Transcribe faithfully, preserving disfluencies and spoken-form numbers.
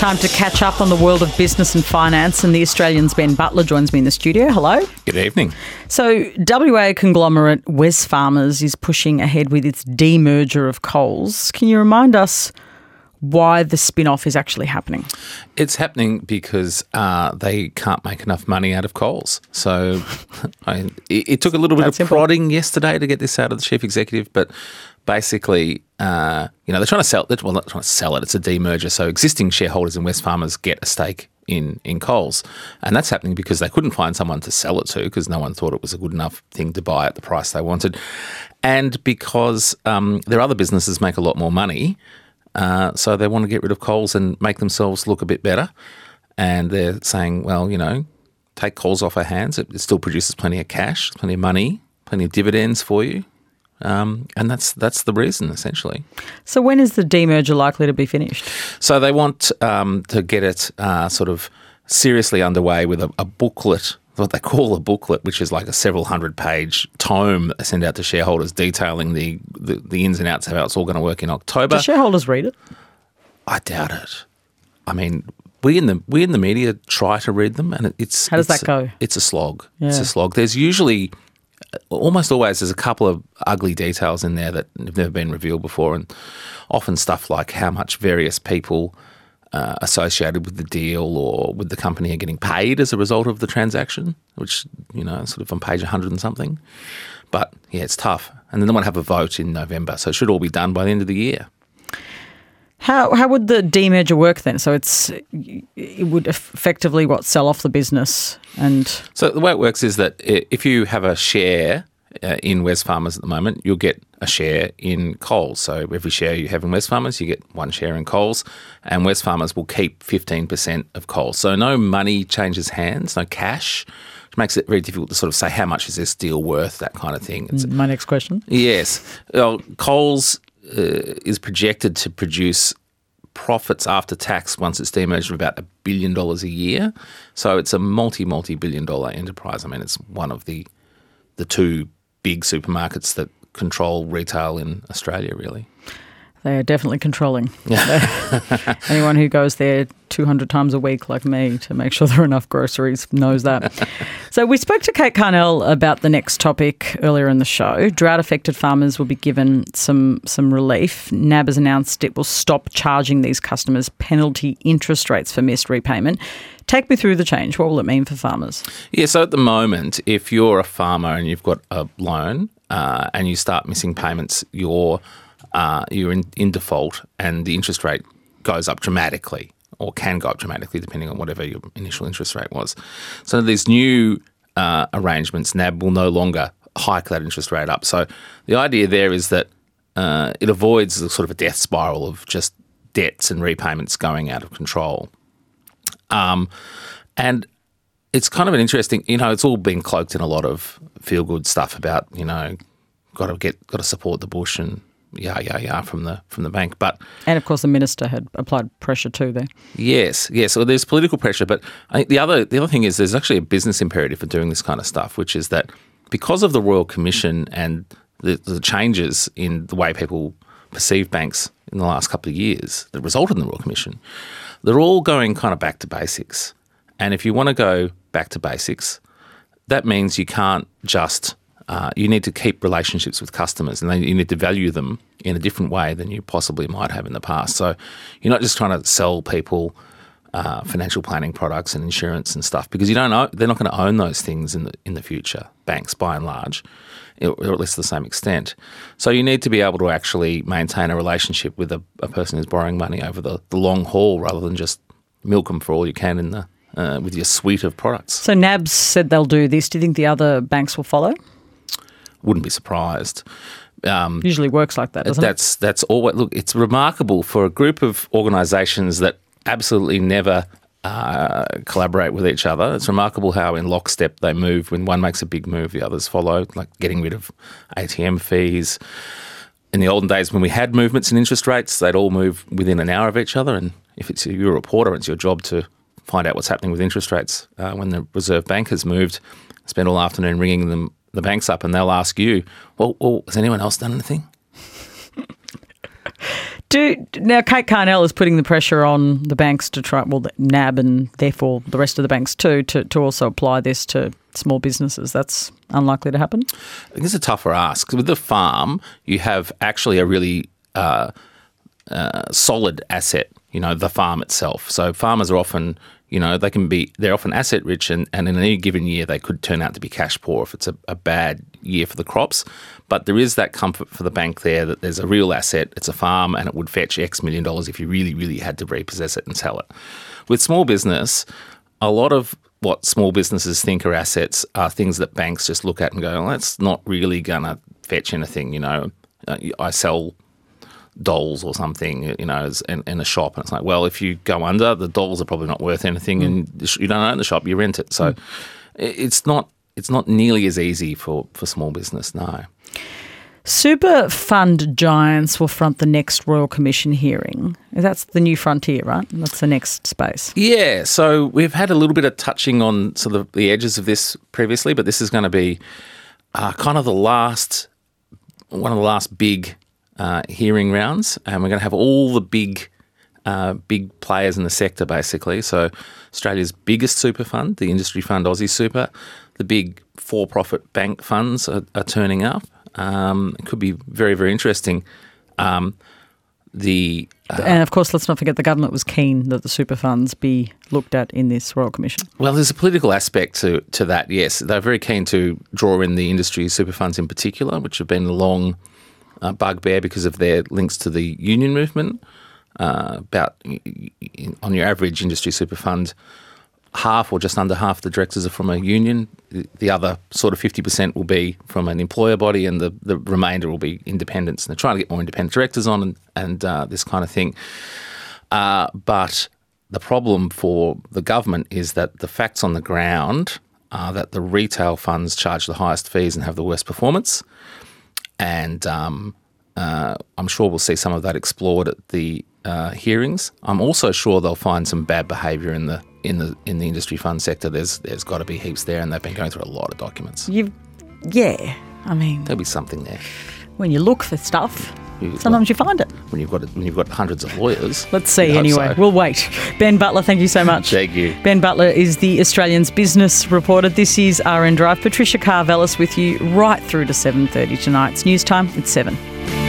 Time to catch up on the world of business and finance, and the Australian's Ben Butler joins me in the studio. Hello. Good evening. So W A conglomerate Wesfarmers is pushing ahead with its demerger of Coles. Can you remind us why the spin-off is actually happening? It's happening because uh, they can't make enough money out of Coles. So I, it, it took a little bit That's of simple. prodding yesterday to get this out of the chief executive, but basically, uh, you know, they're trying to sell it. Well, not trying to sell it. It's a demerger. So existing shareholders in Wesfarmers get a stake in, in Coles. And that's happening because they couldn't find someone to sell it to because no one thought it was a good enough thing to buy at the price they wanted. And because um, their other businesses make a lot more money, uh, so they want to get rid of Coles and make themselves look a bit better. And they're saying, well, you know, take Coles off our hands. It, it still produces plenty of cash, plenty of money, plenty of dividends for you. Um, and that's that's the reason, essentially. So when is the demerger likely to be finished? So they want um, to get it uh, sort of seriously underway with a, a booklet, what they call a booklet, which is like a several hundred page tome that they send out to shareholders detailing the, the, the ins and outs of how it's all going to work in October. Do shareholders read it? I doubt it. I mean, we in the we in the media try to read them, and it, it's How does it's that go? A, it's a slog. Yeah. It's a slog. There's usually almost always there's a couple of ugly details in there that have never been revealed before, and often stuff like how much various people uh, associated with the deal or with the company are getting paid as a result of the transaction, which, you know, sort of on page one hundred and something. But, yeah, it's tough. And then they want to have a vote in November, so it should all be done by the end of the year. How how would the demerger work then? So it's it would effectively what sell off the business and So the way it works is that i- if you have a share uh, in Wesfarmers at the moment, you'll get a share in Coles. So every share you have in Wesfarmers, you get one share in Coles, and Wesfarmers will keep fifteen percent of Coles. So no money changes hands, no cash, which makes it very difficult to sort of say how much is this deal worth, that kind of thing. It's, my next question. Yes. Well, Coles uh, is projected to produce profits after tax once it's demerged of about a billion dollars a year. So it's a multi, multi-billion dollar enterprise. I mean, it's one of the the two big supermarkets that control retail in Australia, really. They are definitely controlling. Anyone who goes there two hundred times a week like me to make sure there are enough groceries knows that. So we spoke to Kate Carnell about the next topic earlier in the show. Drought-affected farmers will be given some, some relief. N A B has announced it will stop charging these customers penalty interest rates for missed repayment. Take me through the change. What will it mean for farmers? Yeah, so at the moment, if you're a farmer and you've got a loan uh, and you start missing payments, you're Uh, you're in, in default and the interest rate goes up dramatically or can go up dramatically depending on whatever your initial interest rate was. So these new uh, arrangements, N A B will no longer hike that interest rate up. So the idea there is that uh, it avoids the sort of a death spiral of just debts and repayments going out of control. Um, and it's kind of an interesting, you know, it's all been cloaked in a lot of feel-good stuff about, you know, got to get, got to support the bush and yeah, yeah, yeah, from the from the bank. But And, of course, the minister had applied pressure too there. yes, yes. So there's political pressure, but I think the other the other thing is there's actually a business imperative for doing this kind of stuff, which is that because of the Royal Commission and the, the changes in the way people perceive banks in the last couple of years that resulted in the Royal Commission, they're all going kind of back to basics. And if you want to go back to basics, that means you can't just Uh, you need to keep relationships with customers and then you need to value them in a different way than you possibly might have in the past. So you're not just trying to sell people uh, financial planning products and insurance and stuff because you don't know, they're not going to own those things in the in the future, banks by and large, or at least to the same extent. So you need to be able to actually maintain a relationship with a, a person who's borrowing money over the, the long haul rather than just milk them for all you can in the uh, with your suite of products. So N A B's said they'll do this. Do you think the other banks will follow? Wouldn't be surprised. Um, Usually works like that, doesn't that's, it? That's all. Look, it's remarkable for a group of organisations that absolutely never uh, collaborate with each other. It's remarkable how in lockstep they move. When one makes a big move, the others follow, like getting rid of A T M fees. In the olden days when we had movements in interest rates, they'd all move within an hour of each other. And if it's, you're a reporter, it's your job to find out what's happening with interest rates. Uh, when the Reserve Bank has moved, spend all afternoon ringing them the banks up and they'll ask you, well, well has anyone else done anything? Do now, Kate Carnell is putting the pressure on the banks to try, well, the N A B and therefore the rest of the banks too, to, to also apply this to small businesses. That's unlikely to happen? I think it's a tougher ask. With the farm, you have actually a really uh, uh, solid asset, you know, the farm itself. So farmers are often, you know, they can be, they're often asset rich, and, and in any given year they could turn out to be cash poor if it's a, a bad year for the crops. But there is that comfort for the bank there that there's a real asset, it's a farm, and it would fetch X million dollars if you really, really had to repossess it and sell it. With small business, a lot of what small businesses think are assets are things that banks just look at and go, well, that's not really going to fetch anything, you know. Uh, I sell dolls or something, you know, in, in a shop, and it's like, well, if you go under, the dolls are probably not worth anything, mm. and you don't own the shop, you rent it. So mm. it's not it's not nearly as easy for, for small business, no. Super fund giants will front the next Royal Commission hearing. That's the new frontier, right? That's the next space. Yeah, so we've had a little bit of touching on sort of the edges of this previously, but this is going to be uh, kind of the last, one of the last big uh, hearing rounds, and we're going to have all the big uh, big players in the sector, basically. So Australia's biggest super fund, the industry fund Aussie Super, the big for-profit bank funds are, are turning up. Um, it could be very, very interesting. Um, the uh, and of course, let's not forget the government was keen that the super funds be looked at in this Royal Commission. Well, there's a political aspect to to that. Yes, they're very keen to draw in the industry super funds in particular, which have been a long uh, bugbear because of their links to the union movement. Uh, about on your average industry super fund, half or just under half the directors are from a union. The other sort of fifty percent will be from an employer body, and the, the remainder will be independents. And they're trying to get more independent directors on and, and uh, this kind of thing. Uh, but the problem for the government is that the facts on the ground are that the retail funds charge the highest fees and have the worst performance. And um, uh, I'm sure we'll see some of that explored at the uh, hearings. I'm also sure they'll find some bad behaviour in the in the in the industry fund sector. There's there's got to be heaps there, and they've been going through a lot of documents. You, yeah, I mean, there'll be something there. When you look for stuff, you, sometimes you find it. When you've got when you've got hundreds of lawyers. Let's see. Anyway, so. We'll wait. Ben Butler, thank you so much. Thank you. Ben Butler is the Australian's business reporter. This is R N Drive. Patricia Karvelis with you right through to seven thirty tonight's news time. It's seven.